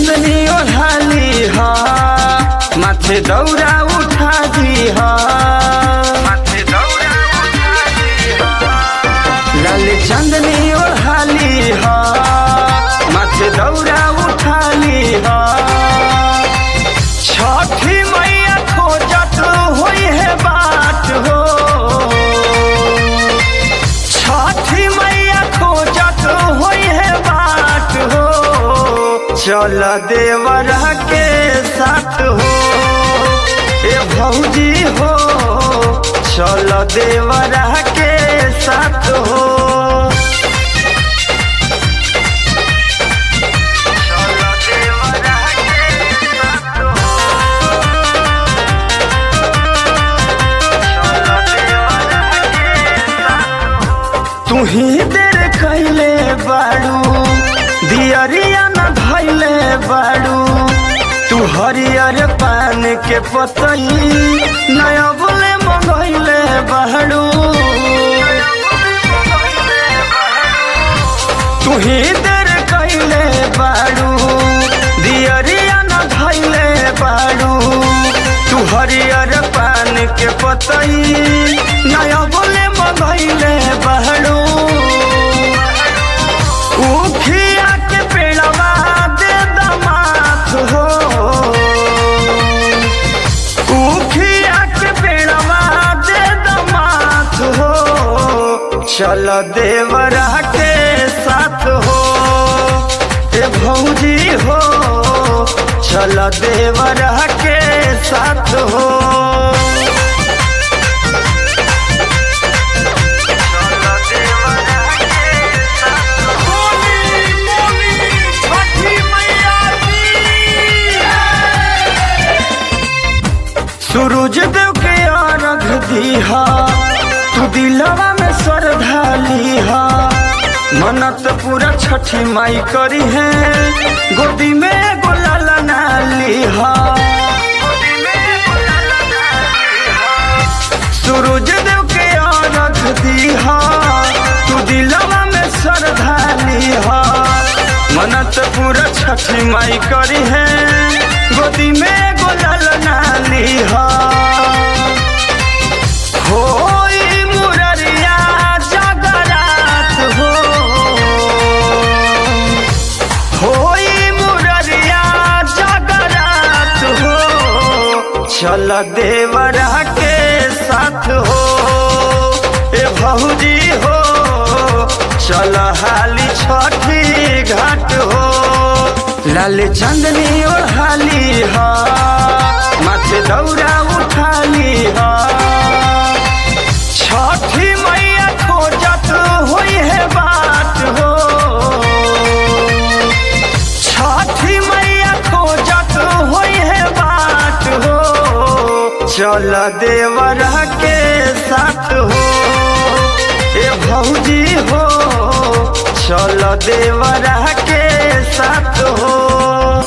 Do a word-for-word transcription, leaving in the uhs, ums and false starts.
चंदनी ओढ़ाली हा, माथे दौरा उठा दी हा, माथे दौरा उठा दी हा। लाल चंदनी ओढ़ाली हा, माथे दौरा उठा ली हा। छठी मैया खोजत होई है बात हो, छठी मैया खोजत होई है बात हो। चल देवरा के साथ हो ए भौजी हो, चल देवरा के साथ हो। तुही देर कैले बाड़ू, दियरिया न धैले बाड़ू, तू हरियर पान के पतई नया बोले मंगैले बाड़ू। तुही देर कैले बाड़ू, दियरिया न धैले बाड़ू, तू हरियर पान के पतई नया बोले मंगैले बाड़ू। उखिया के पेड़वा दे दमात हो, उखिया के पेड़वा दे दमात हो। चल देवरा के साथ हो ए भौजी हो, चल देवरा के साथ हो। सूरज देव के अर्घ दीहा, तू दिलवा में श्रद्धा लीहा। मनत पूरा छठी माई करी है, गोदी में गुलाल ना लीहा। सूरज देव के अर्घ दीहा, तू दिलवा में श्रद्धा लीहा। मनत पूरा छठी माई करी है, गोदी में गुलाल ना लीहा। होई मुररिया जगरात हो, होई मुररिया जगरात हो। चल देवरा के साथ हो ए भौजी हो, चल हाली छठी घाट हो। लाल चंदनी ओढ़ाली हा, माथे दौरा उठाली हा। छठी मैया खोजत होई है बात हो, छठी मैया खोजत होई है बात हो। चल देवरा के साथ हो ए भौजी हो, चल देवरा के साथ हो।